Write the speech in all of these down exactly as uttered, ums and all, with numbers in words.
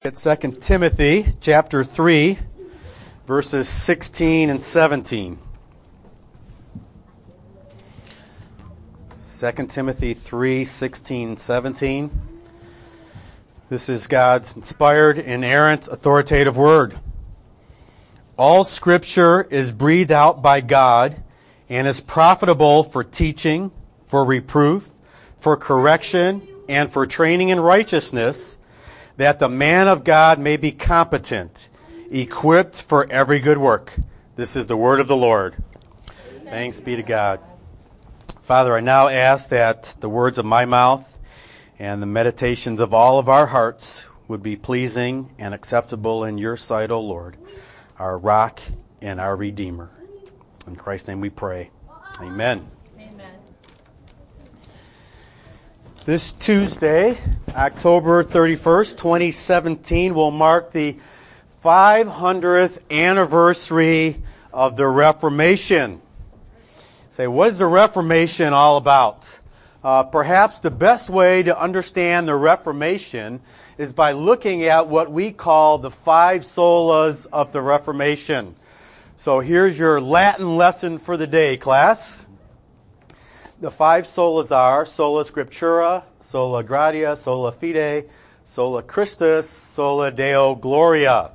At Second Timothy chapter three, verses sixteen and seventeen. Second Timothy three, sixteen and seventeen. This is God's inspired, inerrant, authoritative word. All Scripture is breathed out by God and is profitable for teaching, for reproof, for correction, and for training in righteousness, that the man of God may be competent, equipped for every good work. This is the word of the Lord. Amen. Thanks be to God. Father, I now ask that the words of my mouth and the meditations of all of our hearts would be pleasing and acceptable in your sight, O Lord, our rock and our Redeemer. In Christ's name we pray. Amen. This Tuesday, October thirty-first, twenty seventeen, will mark the five hundredth anniversary of the Reformation. Say, what is the Reformation all about? Uh, perhaps the best way to understand the Reformation is by looking at what we call the five solas of the Reformation. So here's your Latin lesson for the day, class. The five solas are sola scriptura, sola gratia, sola fide, sola Christus, sola Deo gloria.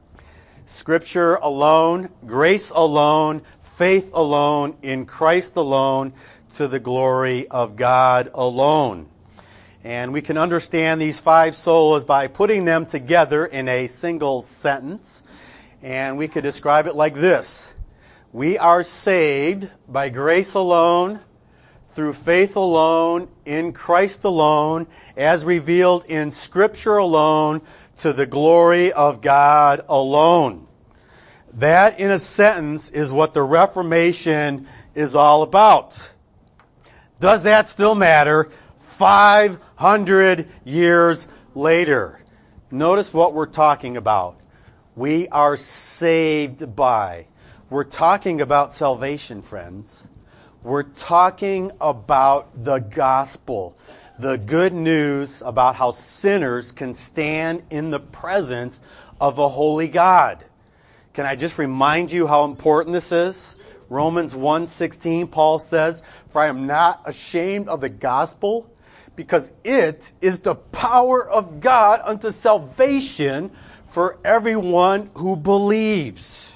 Scripture alone, grace alone, faith alone, in Christ alone, to the glory of God alone. And we can understand these five solas by putting them together in a single sentence. And we could describe it like this. We are saved by grace alone, through faith alone, in Christ alone, as revealed in Scripture alone, to the glory of God alone. That, in a sentence, is what the Reformation is all about. Does that still matter five hundred years later? Notice what we're talking about. We are saved by. We're talking about salvation, friends. We're talking about the gospel, the good news about how sinners can stand in the presence of a holy God. Can I just remind you how important this is? Romans one sixteen, Paul says, "For I am not ashamed of the gospel, because it is the power of God unto salvation for everyone who believes."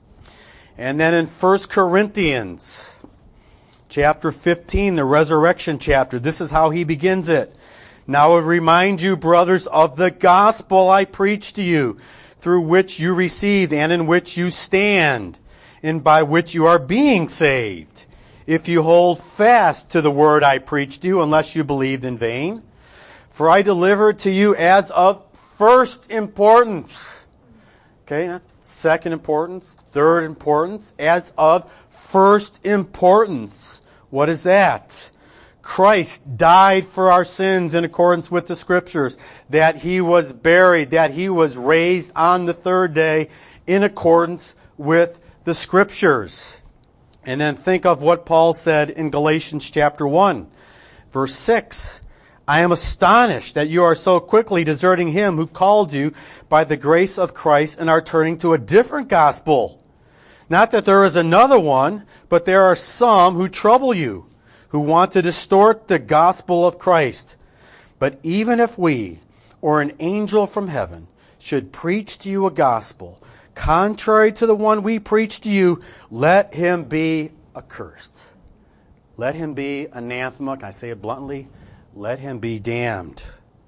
And then in First Corinthians chapter fifteen, the resurrection chapter, this is how he begins it. "Now I would remind you, brothers, of the gospel I preached to you, through which you received and in which you stand, and by which you are being saved, if you hold fast to the word I preached to you, unless you believed in vain. For I delivered to you as of first importance." Okay, not second importance, third importance, as of first importance. What is that? Christ died for our sins in accordance with the Scriptures, that He was buried, that He was raised on the third day in accordance with the Scriptures. And then think of what Paul said in Galatians chapter one, verse six. "I am astonished that you are so quickly deserting Him who called you by the grace of Christ and are turning to a different gospel. Not that there is another one, but there are some who trouble you, who want to distort the gospel of Christ. But even if we, or an angel from heaven, should preach to you a gospel contrary to the one we preach to you, let him be accursed." Let him be anathema. Can I say it bluntly? Let him be damned.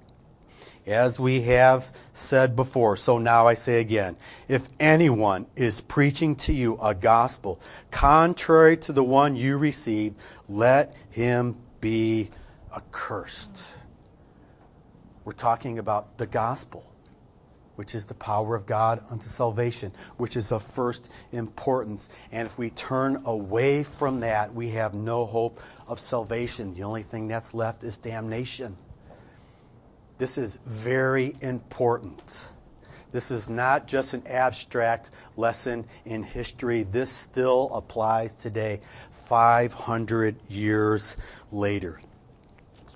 As we have said before, so now I say again, if anyone is preaching to you a gospel contrary to the one you received, let him be accursed. We're talking about the gospel, which is the power of God unto salvation, which is of first importance. And if we turn away from that, we have no hope of salvation. The only thing that's left is damnation. This is very important. This is not just an abstract lesson in history. This still applies today, five hundred years later.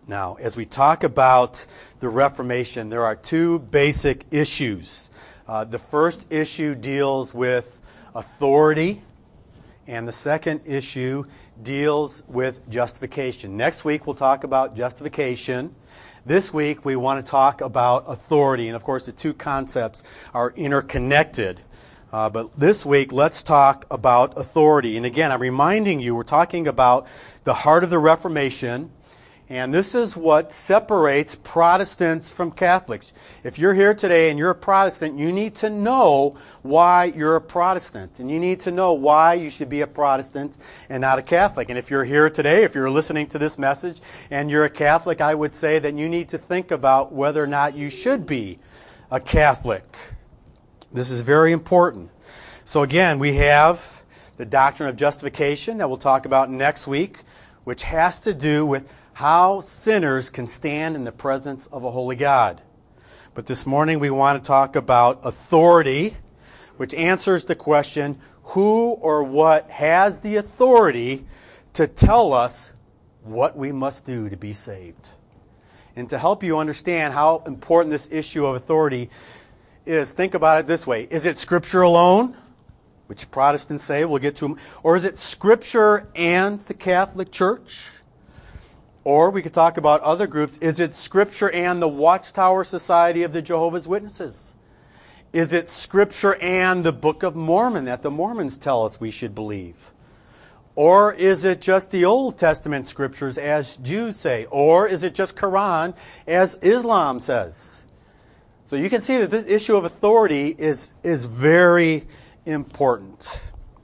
Now, as we talk about the Reformation, there are two basic issues. Uh, the first issue deals with authority, and the second issue deals with justification. Next week, we'll talk about justification. This week, we want to talk about authority, and of course, the two concepts are interconnected. Uh, but this week, let's talk about authority. And again, I'm reminding you, we're talking about the heart of the Reformation. And this is what separates Protestants from Catholics. If you're here today and you're a Protestant, you need to know why you're a Protestant. And you need to know why you should be a Protestant and not a Catholic. And if you're here today, if you're listening to this message and you're a Catholic, I would say that you need to think about whether or not you should be a Catholic. This is very important. So again, we have the doctrine of justification that we'll talk about next week, which has to do with how sinners can stand in the presence of a holy God. But this morning we want to talk about authority, which answers the question, who or what has the authority to tell us what we must do to be saved? And to help you understand how important this issue of authority is, think about it this way. Is it Scripture alone, which Protestants say, we'll get to them, or is it Scripture and the Catholic Church? Or we could talk about other groups. Is it Scripture and the Watchtower Society of the Jehovah's Witnesses? Is it Scripture and the Book of Mormon that the Mormons tell us we should believe? Or is it just the Old Testament Scriptures as Jews say? Or is it just Quran as Islam says? So you can see that this issue of authority is, is very important.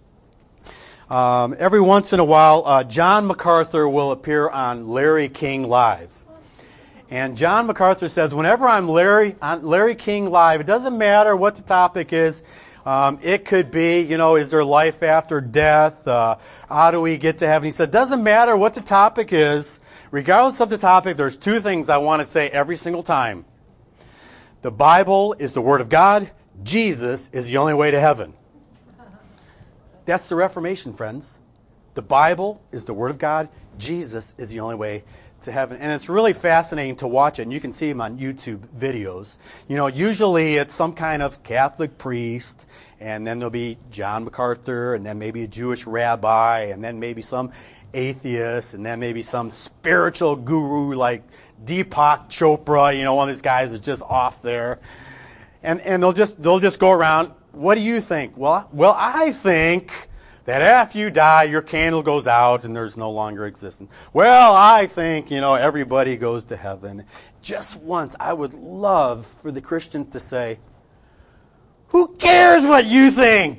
Um, every once in a while, uh, John MacArthur will appear on Larry King Live. And John MacArthur says, whenever I'm Larry, on Larry King Live, it doesn't matter what the topic is. Um, it could be, you know, is there life after death? Uh, how do we get to heaven? He said, it doesn't matter what the topic is. Regardless of the topic, there's two things I want to say every single time. The Bible is the Word of God. Jesus is the only way to heaven. That's the Reformation, friends. The Bible is the Word of God. Jesus is the only way to heaven. And it's really fascinating to watch it. And you can see them on YouTube videos. You know, usually it's some kind of Catholic priest, and then there'll be John MacArthur, and then maybe a Jewish rabbi, and then maybe some atheist, and then maybe some spiritual guru like Deepak Chopra, you know, one of these guys is just off there. And and they'll just they'll just go around. What do you think? Well, well, I think that after you die, your candle goes out and there's no longer existence. Well, I think, you know, everybody goes to heaven. Just once, I would love for the Christian to say, who cares what you think?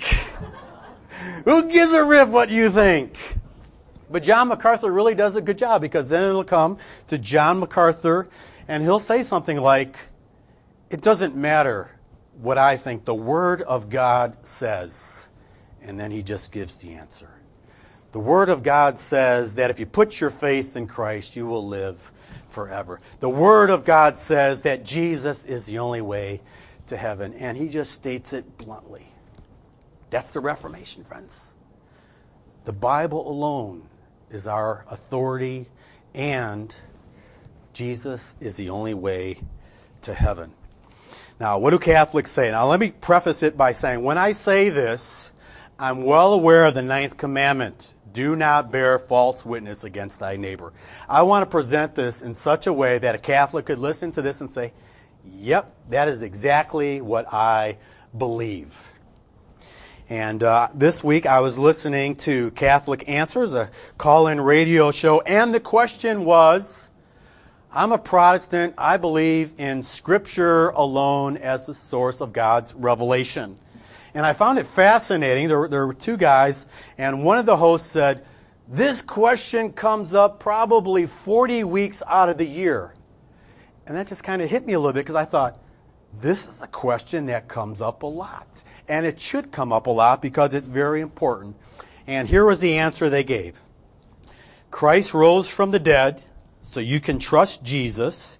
Who gives a rip what you think? But John MacArthur really does a good job, because then it'll come to John MacArthur and he'll say something like, it doesn't matter what I think, the Word of God says. And then he just gives the answer. The Word of God says that if you put your faith in Christ, you will live forever. The Word of God says that Jesus is the only way to heaven. And he just states it bluntly. That's the Reformation, friends. The Bible alone is our authority, and Jesus is the only way to heaven. Now, what do Catholics say? Now, let me preface it by saying, when I say this, I'm well aware of the ninth commandment. Do not bear false witness against thy neighbor. I want to present this in such a way that a Catholic could listen to this and say, yep, that is exactly what I believe. And uh, this week I was listening to Catholic Answers, a call-in radio show, and the question was, I'm a Protestant. I believe in Scripture alone as the source of God's revelation. And I found it fascinating. There were, there were two guys, and one of the hosts said, this question comes up probably forty weeks out of the year. And that just kind of hit me a little bit, because I thought, this is a question that comes up a lot. And it should come up a lot because it's very important. And here was the answer they gave. Christ rose from the dead, so you can trust Jesus.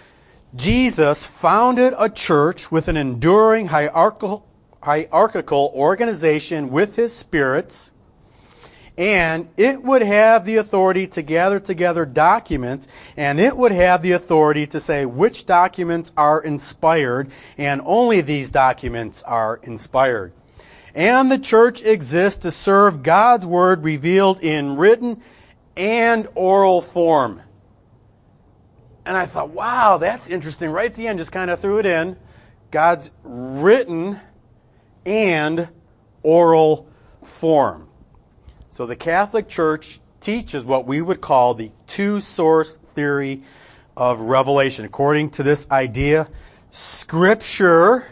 Jesus founded a church with an enduring hierarchical, hierarchical organization with his Spirit. and it would have the authority to gather together documents, and it would have the authority to say which documents are inspired, and only these documents are inspired. And the church exists to serve God's word revealed in written and oral form. And I thought, wow, that's interesting. Right at the end, just kind of threw it in. God's written and oral form. So the Catholic Church teaches what we would call the two-source theory of revelation. According to this idea, Scripture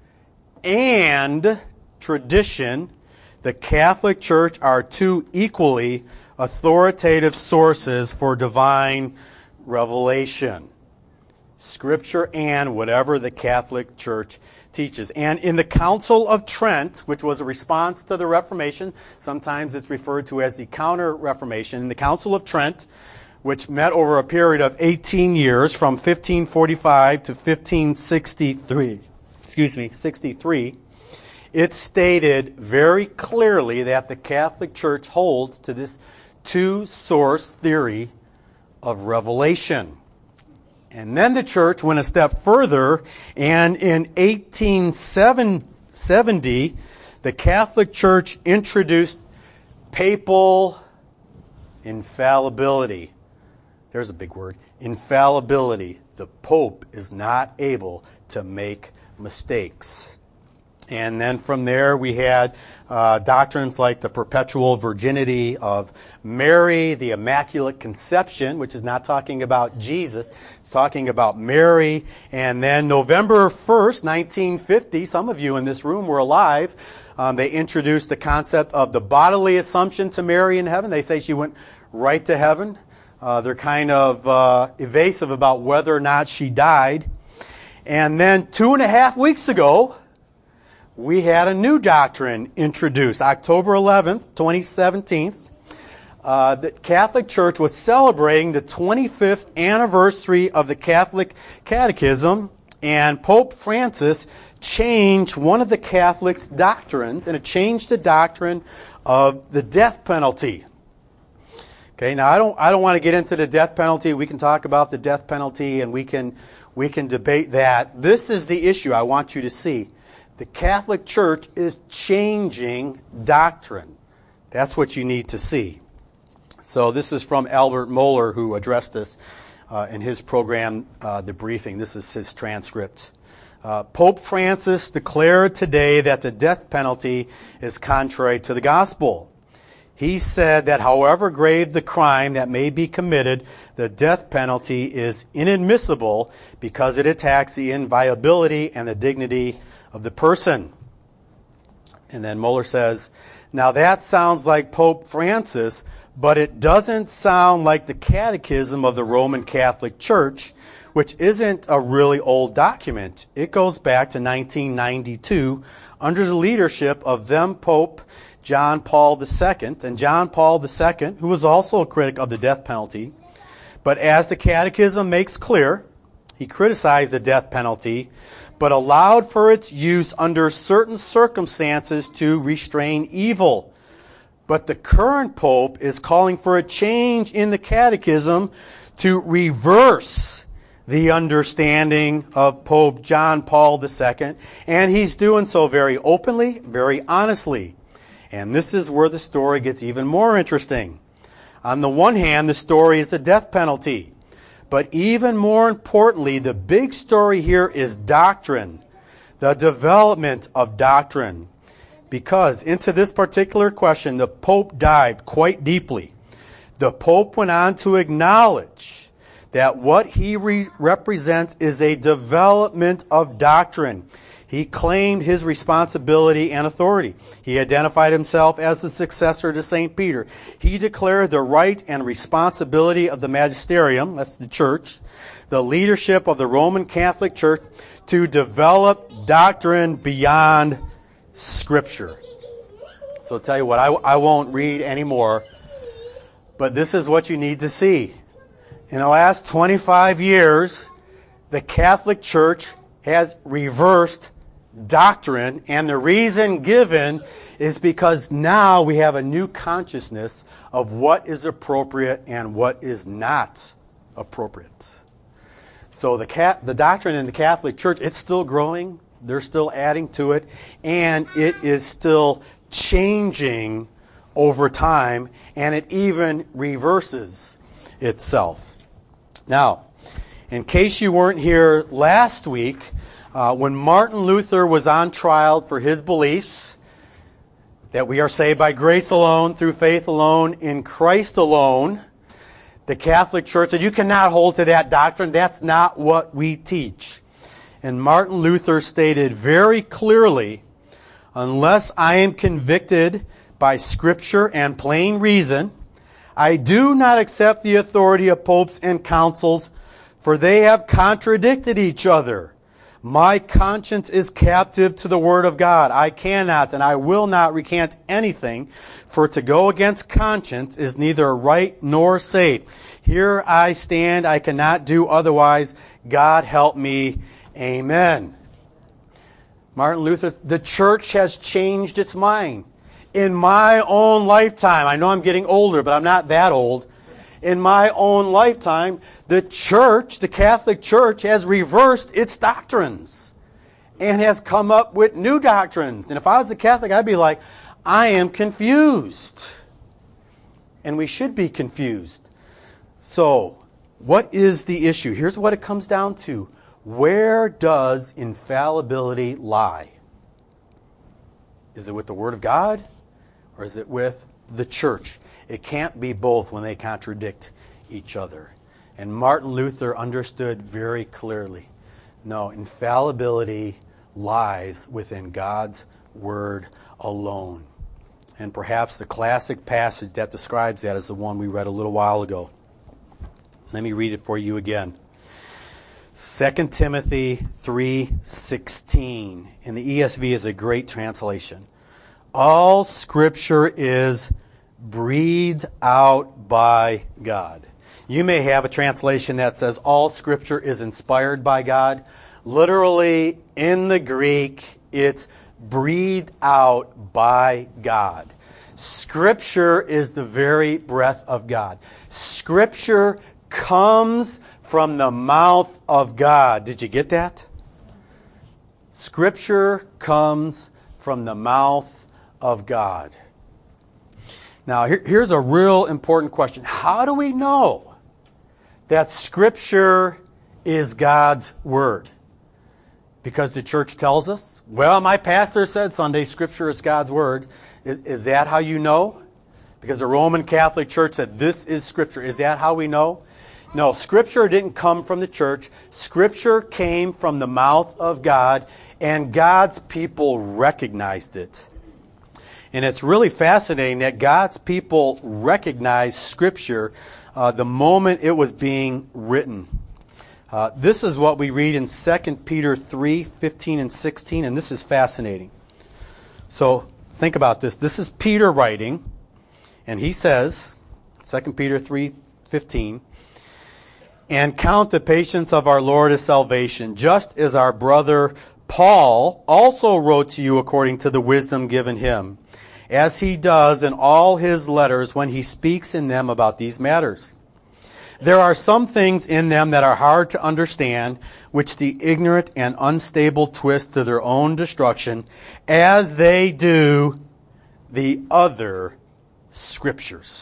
and tradition, the Catholic Church are two equally authoritative sources for divine revelation. Scripture and whatever the Catholic Church teaches. And in the Council of Trent, which was a response to the Reformation, sometimes it's referred to as the Counter-Reformation, in the Council of Trent, which met over a period of eighteen years from fifteen forty-five to fifteen sixty-three, excuse me, sixty-three, it stated very clearly that the Catholic Church holds to this two-source theory of revelation. And then the church went a step further, and in eighteen seventy, the Catholic Church introduced papal infallibility. There's a big word. Infallibility. The Pope is not able to make mistakes. And then from there we had uh, doctrines like the perpetual virginity of Mary, the Immaculate Conception, which is not talking about Jesus, it's talking about Mary. And then November first, nineteen fifty, some of you in this room were alive, um, they introduced the concept of the bodily assumption to Mary in heaven. They say she went right to heaven. Uh, they're kind of uh, evasive about whether or not she died. And then two and a half weeks ago, we had a new doctrine introduced. October eleventh, twenty seventeen, uh, the Catholic Church was celebrating the twenty-fifth anniversary of the Catholic Catechism, and Pope Francis changed one of the Catholics' doctrines, and it changed the doctrine of the death penalty. Okay, now I don't I don't want to get into the death penalty. We can talk about the death penalty, and we can we can debate that. This is the issue I want you to see. The Catholic Church is changing doctrine. That's what you need to see. So this is from Albert Mohler, who addressed this uh, in his program, uh, The Briefing. This is his transcript. Uh, Pope Francis declared today that the death penalty is contrary to the gospel. He said that however grave the crime that may be committed, the death penalty is inadmissible because it attacks the inviolability and the dignity of the person. And then Mohler says, now that sounds like Pope Francis, but it doesn't sound like the Catechism of the Roman Catholic Church, which isn't a really old document. It goes back to nineteen ninety-two under the leadership of then Pope John Paul the Second. And John Paul the Second, who was also a critic of the death penalty, but as the Catechism makes clear, he criticized the death penalty, but allowed for its use under certain circumstances to restrain evil. But the current Pope is calling for a change in the Catechism to reverse the understanding of Pope John Paul the Second, and he's doing so very openly, very honestly. And this is where the story gets even more interesting. On the one hand, the story is the death penalty. But even more importantly, the big story here is doctrine, the development of doctrine. Because into this particular question, the Pope dived quite deeply. The Pope went on to acknowledge that what he re- represents is a development of doctrine. He claimed his responsibility and authority. He identified himself as the successor to Saint Peter. He declared the right and responsibility of the magisterium, that's the church, the leadership of the Roman Catholic Church, to develop doctrine beyond Scripture. So I'll tell you what, I, I won't read anymore, but this is what you need to see. In the last twenty-five years, the Catholic Church has reversed doctrine, and the reason given is because now we have a new consciousness of what is appropriate and what is not appropriate. So the cat, the doctrine in the Catholic Church, it's still growing. They're still adding to it, and it is still changing over time, and it even reverses itself. Now, in case you weren't here last week, uh, when Martin Luther was on trial for his beliefs, that we are saved by grace alone, through faith alone, in Christ alone, the Catholic Church said, you cannot hold to that doctrine. That's not what we teach. And Martin Luther stated very clearly, unless I am convicted by Scripture and plain reason, I do not accept the authority of popes and councils, for they have contradicted each other. My conscience is captive to the Word of God. I cannot and I will not recant anything, for to go against conscience is neither right nor safe. Here I stand, I cannot do otherwise. God help me. Amen. Martin Luther, the church has changed its mind. In my own lifetime, I know I'm getting older, but I'm not that old. In my own lifetime, the church, the Catholic Church, has reversed its doctrines and has come up with new doctrines. And if I was a Catholic, I'd be like, I am confused. And we should be confused. So, what is the issue? Here's what it comes down to. Where does infallibility lie? Is it with the Word of God, or is it with the church? It can't be both when they contradict each other. And Martin Luther understood very clearly, no, infallibility lies within God's Word alone. And perhaps the classic passage that describes that is the one we read a little while ago. Let me read it for you again. Second Timothy three sixteen. In the E S V is a great translation. All Scripture is breathed out by God. You may have a translation that says all Scripture is inspired by God. Literally, in the Greek, it's breathed out by God. Scripture is the very breath of God. Scripture comes from the mouth of God. Did you get that? Scripture comes from the mouth of God. Now, here, here's a real important question. How do we know that Scripture is God's Word? Because the church tells us? Well, my pastor said Sunday Scripture is God's Word. Is, is that how you know? Because the Roman Catholic Church said this is Scripture. Is that how we know? No, Scripture didn't come from the church. Scripture came from the mouth of God, and God's people recognized it. And it's really fascinating that God's people recognized Scripture uh, the moment it was being written. Uh, this is what we read in Second Peter three fifteen and sixteen, and this is fascinating. So think about this. This is Peter writing, and he says, Second Peter three fifteen, and count the patience of our Lord as salvation, just as our brother Paul also wrote to you according to the wisdom given him, as he does in all his letters when he speaks in them about these matters. There are some things in them that are hard to understand, which the ignorant and unstable twist to their own destruction, as they do the other Scriptures.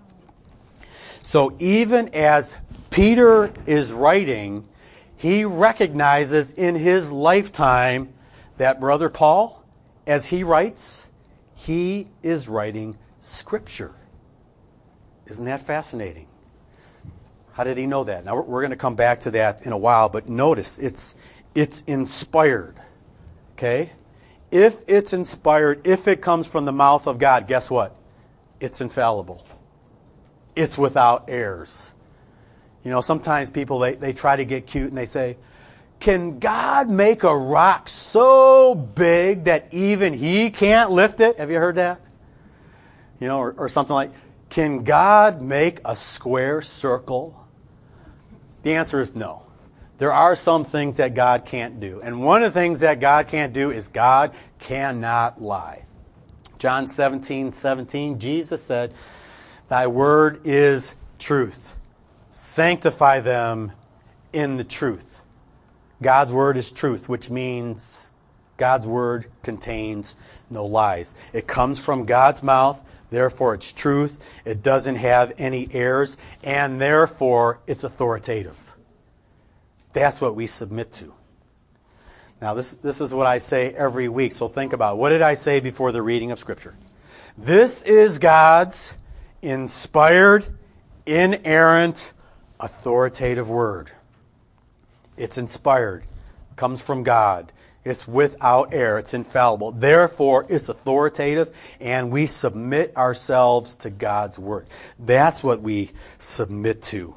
So even as Peter is writing, he recognizes in his lifetime that Brother Paul, as he writes, he is writing Scripture. Isn't that fascinating? How did he know that? Now, we're going to come back to that in a while, but notice, it's it's inspired. Okay? If it's inspired, if it comes from the mouth of God, guess what? It's infallible. It's without errors. You know, sometimes people, they, they try to get cute and they say, can God make a rock so big that even He can't lift it? Have you heard that? You know, or, or something like, can God make a square circle? The answer is no. there are some things that God can't do. And one of the things that God can't do is God cannot lie. John seventeen seventeen, Jesus said, "Thy word is truth. Sanctify them in the truth." God's word is truth, which means God's word contains no lies. It comes from God's mouth, therefore it's truth. It doesn't have any errors, and therefore it's authoritative. That's what we submit to. Now, this, this is what I say every week, so think about it. What did I say before the reading of Scripture? This is God's inspired, inerrant, authoritative word. It's inspired. Comes from God. It's without error. It's infallible. Therefore, it's authoritative, and we submit ourselves to God's word. That's what we submit to.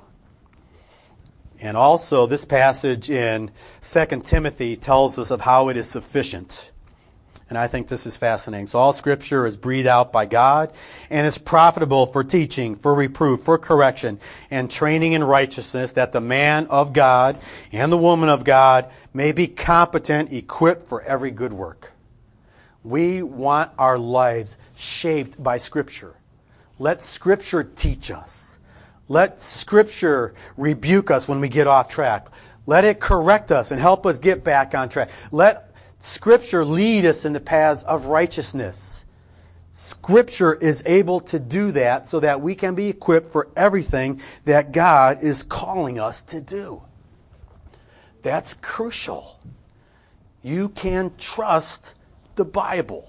And also, this passage in Second Timothy tells us of how it is sufficient. And I think this is fascinating. So all Scripture is breathed out by God and is profitable for teaching, for reproof, for correction, and training in righteousness, that the man of God and the woman of God may be competent, equipped for every good work. We want our lives shaped by Scripture. Let Scripture teach us. Let Scripture rebuke us when we get off track. Let it correct us and help us get back on track. Let Scripture lead us in the paths of righteousness. Scripture is able to do that so that we can be equipped for everything that God is calling us to do. That's crucial. You can trust the Bible.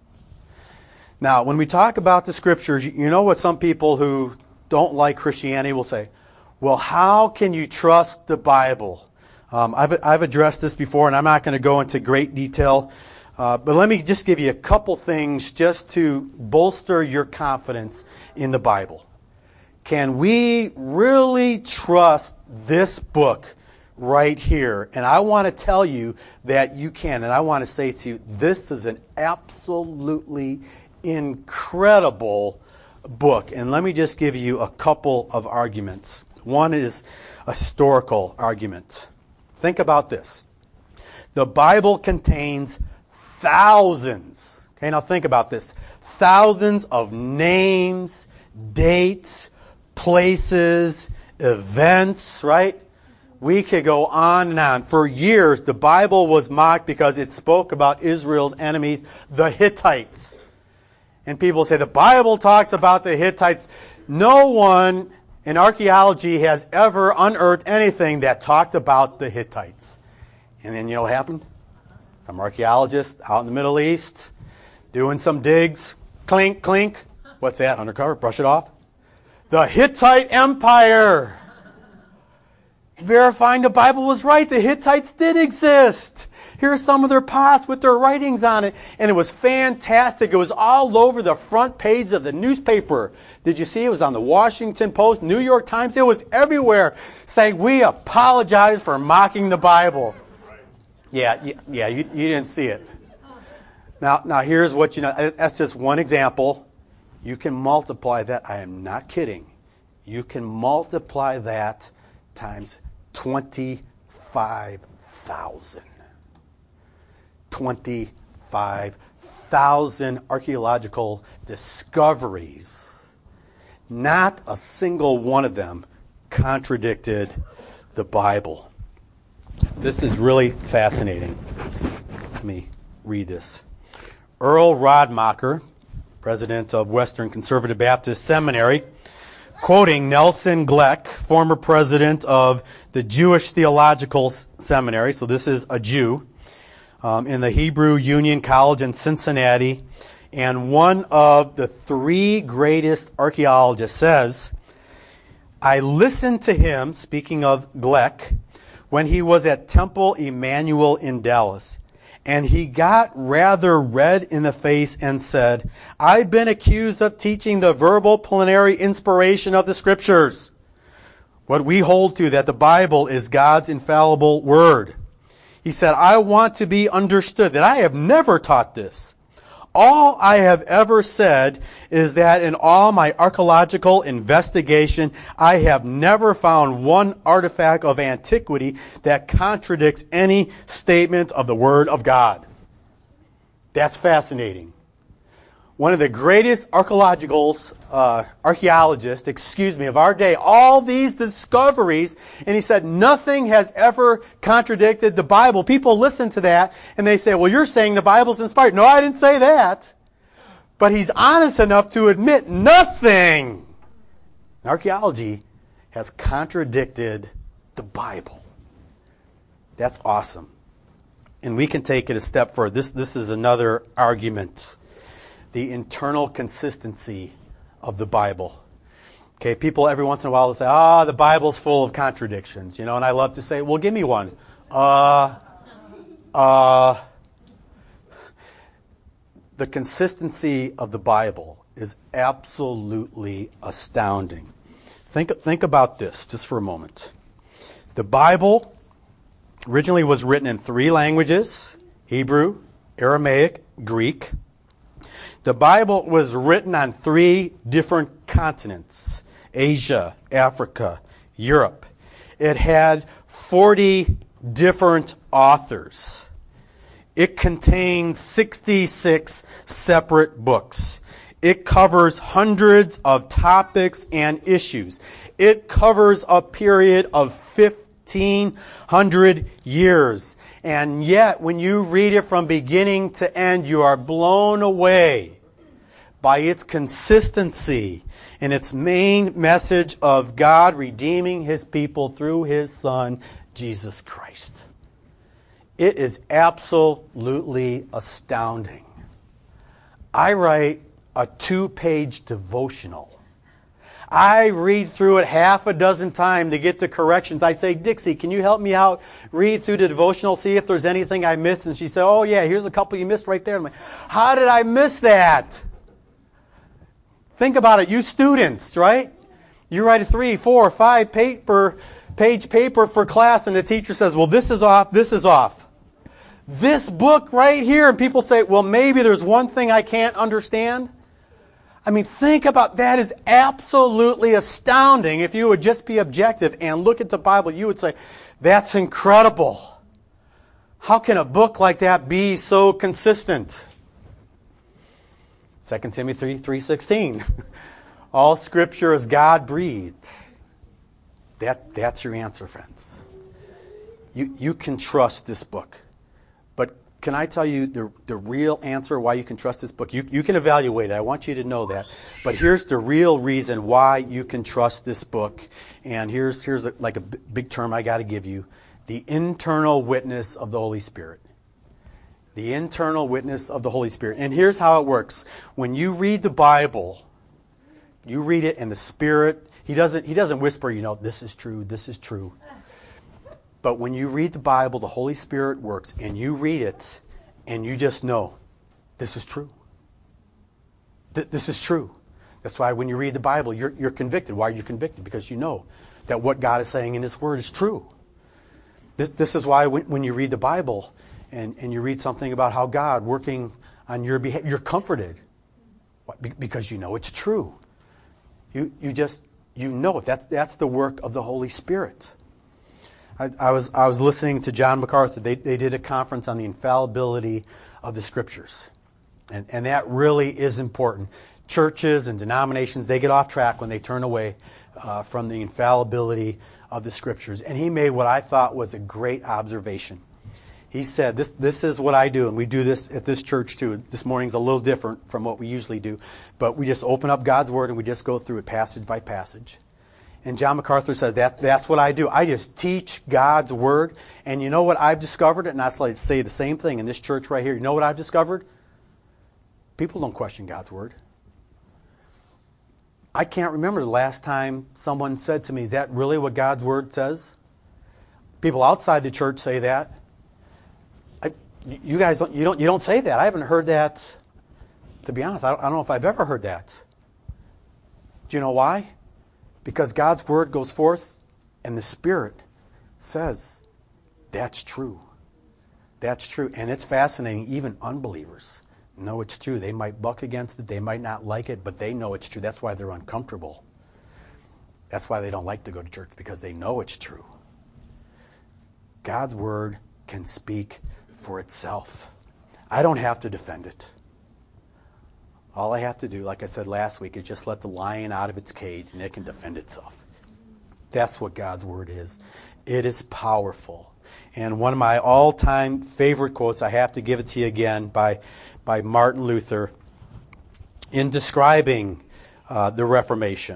Now, when we talk about the Scriptures, you know what some people who don't like Christianity will say, well, how can you trust the Bible? Um, I've, I've addressed this before, and I'm not going to go into great detail. Uh, but let me just give you a couple things just to bolster your confidence in the Bible. Can we really trust this book right here? And I want to tell you that you can. And I want to say to you, this is an absolutely incredible book. And let me just give you a couple of arguments. One is a historical argument. Think about this. The Bible contains thousands, okay, now think about this, thousands of names, dates, places, events, right? We could go on and on. For years, the Bible was mocked because it spoke about Israel's enemies, the Hittites. And people say the Bible talks about the Hittites. No one in archaeology has ever unearthed anything that talked about the Hittites. And then you know what happened? Some archaeologists out in the Middle East doing some digs. Clink, clink. What's that? Undercover? Brush it off. The Hittite Empire. Verifying the Bible was right. The Hittites did exist. Here are some of their pots with their writings on it. And it was fantastic. It was all over the front page of the newspaper. Did you see? It was on the Washington Post, New York Times. It was everywhere saying, we apologize for mocking the Bible. Yeah, yeah, you, you didn't see it. Now, now here's what you know. That's just one example. You can multiply that. I am not kidding. You can multiply that times twenty-five thousand. twenty-five thousand archaeological discoveries. Not a single one of them contradicted the Bible. This is really fascinating. Let me read this. Earl Rodmacher, president of Western Conservative Baptist Seminary, quoting Nelson Gleck, former president of the Jewish Theological Seminary, so this is a Jew, um, in the Hebrew Union College in Cincinnati, and one of the three greatest archaeologists says, I listened to him, speaking of Gleck, when he was at Temple Emmanuel in Dallas. And he got rather red in the face and said, I've been accused of teaching the verbal plenary inspiration of the Scriptures. What we hold to, that the Bible is God's infallible word. He said, I want to be understood that I have never taught this. All I have ever said is that in all my archaeological investigation, I have never found one artifact of antiquity that contradicts any statement of the Word of God. That's fascinating. One of the greatest archaeological uh, archaeologists, excuse me, of our day, all these discoveries, and he said nothing has ever contradicted the Bible. People listen to that and they say, well, you're saying the Bible's inspired. No, I didn't say that. But he's honest enough to admit nothing in archaeology has contradicted the Bible. That's awesome. And we can take it a step further. This, this is another argument. The internal consistency of the Bible. Okay, people every once in a while will say, ah, oh, the Bible's full of contradictions, you know, and I love to say, well, give me one. Uh, uh, the consistency of the Bible is absolutely astounding. Think, think about this just for a moment. The Bible originally was written in three languages, Hebrew, Aramaic, Greek. The Bible was written on three different continents, Asia, Africa, Europe. It had forty different authors. It contains sixty-six separate books. It covers hundreds of topics and issues. It covers a period of fifteen hundred years. And yet, when you read it from beginning to end, you are blown away by its consistency and its main message of God redeeming His people through His Son, Jesus Christ. It is absolutely astounding. I write a two-page devotional. I read through it half a dozen times to get the corrections. I say, Dixie, can you help me out? Read through the devotional, see if there's anything I missed. And she said, oh yeah, here's a couple you missed right there. I'm like, how did I miss that? Think about it, you students, right? You write a three, four, five paper, page paper for class and the teacher says, well, this is off, this is off. This book right here, and people say, well, maybe there's one thing I can't understand. I mean, think about that. Is absolutely astounding. If you would just be objective and look at the Bible, you would say, that's incredible. How can a book like that be so consistent? Second Timothy three sixteen. All Scripture is God-breathed. That, that's your answer, friends. You, you can trust this book. But can I tell you the, the real answer why you can trust this book? You, you can evaluate it. I want you to know that. But here's the real reason why you can trust this book. And here's, here's a, like a big term I got to give you. The internal witness of the Holy Spirit. The internal witness of the Holy Spirit. And here's how it works. When you read the Bible, you read it and the Spirit, He doesn't, he doesn't whisper, you know, this is true, this is true. But when you read the Bible, the Holy Spirit works, and you read it, and you just know, this is true. Th- this is true. That's why when you read the Bible, you're, you're convicted. Why are you convicted? Because you know that what God is saying in His Word is true. This, this is why when, when you read the Bible, and, and you read something about how God working on your behalf, you're comforted. Why? Be- because you know it's true. You, you just, you know it. That's, that's the work of the Holy Spirit. I, I was I was listening to John MacArthur. They they did a conference on the infallibility of the Scriptures, and and that really is important. Churches and denominations, they get off track when they turn away uh, from the infallibility of the Scriptures. And he made what I thought was a great observation. He said, "This this is what I do, and we do this at this church too. This morning's a little different from what we usually do, but we just open up God's Word and we just go through it passage by passage." And John MacArthur says, that, that's what I do. I just teach God's Word. And you know what I've discovered? And I say the same thing in this church right here. You know what I've discovered? People don't question God's Word. I can't remember the last time someone said to me, is that really what God's Word says? People outside the church say that. I, you guys don't you, don't, you don't say that. I haven't heard that. To be honest, I don't, I don't know if I've ever heard that. Do you know why? Because God's Word goes forth and the Spirit says, that's true. That's true. And it's fascinating. Even unbelievers know it's true. They might buck against it. They might not like it, but they know it's true. That's why they're uncomfortable. That's why they don't like to go to church, because they know it's true. God's word can speak for itself. I don't have to defend it. All I have to do, like I said last week, is just let the lion out of its cage and it can defend itself. That's what God's word is. It is powerful. And one of my all-time favorite quotes, I have to give it to you again, by, by Martin Luther, in describing uh, the Reformation,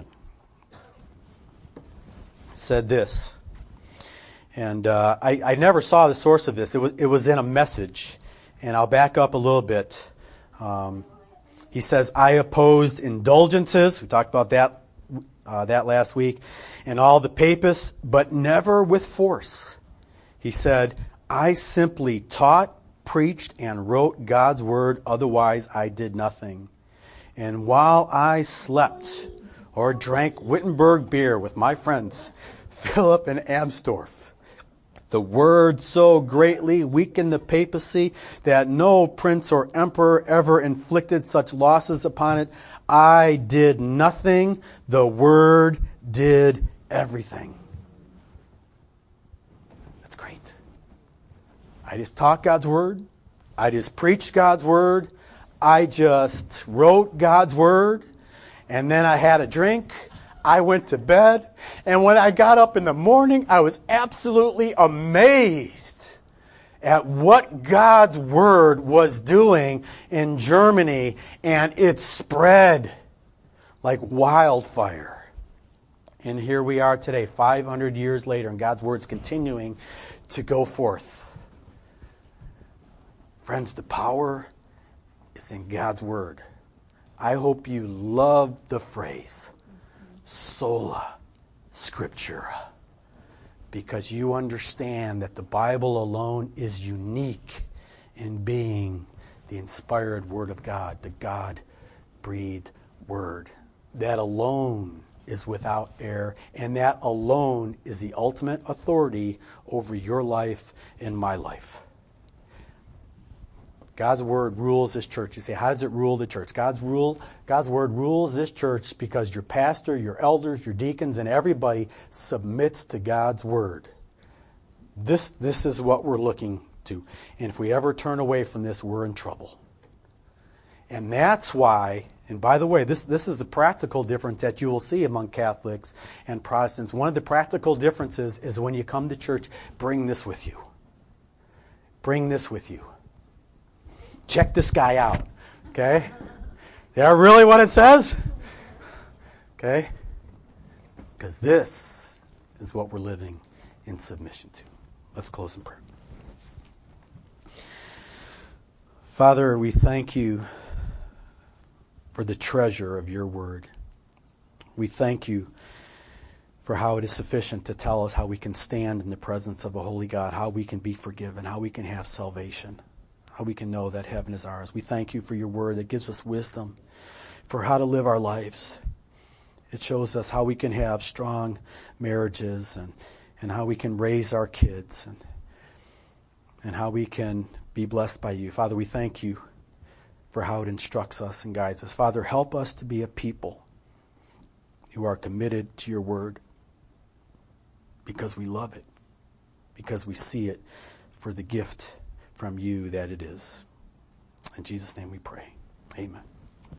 said this. And uh, I, I never saw the source of this. It was, it was in a message. And I'll back up a little bit. Um, he says, I opposed indulgences. We talked about that uh, that last week. And all the papists, but never with force. He said, I simply taught, preached, and wrote God's word. Otherwise, I did nothing. And while I slept or drank Wittenberg beer with my friends, Philip and Amsdorf, the word so greatly weakened the papacy that no prince or emperor ever inflicted such losses upon it. I did nothing. The word did everything. That's great. I just taught God's word. I just preached God's word. I just wrote God's word. And then I had a drink. I went to bed, and when I got up in the morning, I was absolutely amazed at what God's word was doing in Germany, and it spread like wildfire. And here we are today, five hundred years later, and God's word's continuing to go forth. Friends, the power is in God's word. I hope you love the phrase sola scriptura, because you understand that the Bible alone is unique in being the inspired word of God, the God-breathed word. That alone is without error, and that alone is the ultimate authority over your life and my life. God's word rules this church. You say, how does it rule the church? God's rule, God's word rules this church because your pastor, your elders, your deacons, and everybody submits to God's word. This, this is what we're looking to. And if we ever turn away from this, we're in trouble. And that's why, and by the way, this, this is a practical difference that you will see among Catholics and Protestants. One of the practical differences is when you come to church, bring this with you. Bring this with you. Check this guy out, okay? Is that really what it says? Okay? Because this is what we're living in submission to. Let's close in prayer. Father, we thank you for the treasure of your word. We thank you for how it is sufficient to tell us how we can stand in the presence of a holy God, how we can be forgiven, how we can have salvation, how we can know that heaven is ours. We thank you for your word that gives us wisdom for how to live our lives. It shows us how we can have strong marriages and, and how we can raise our kids and, and how we can be blessed by you. Father, we thank you for how it instructs us and guides us. Father, help us to be a people who are committed to your word because we love it, because we see it for the gift from you that it is. In Jesus' name we pray. Amen.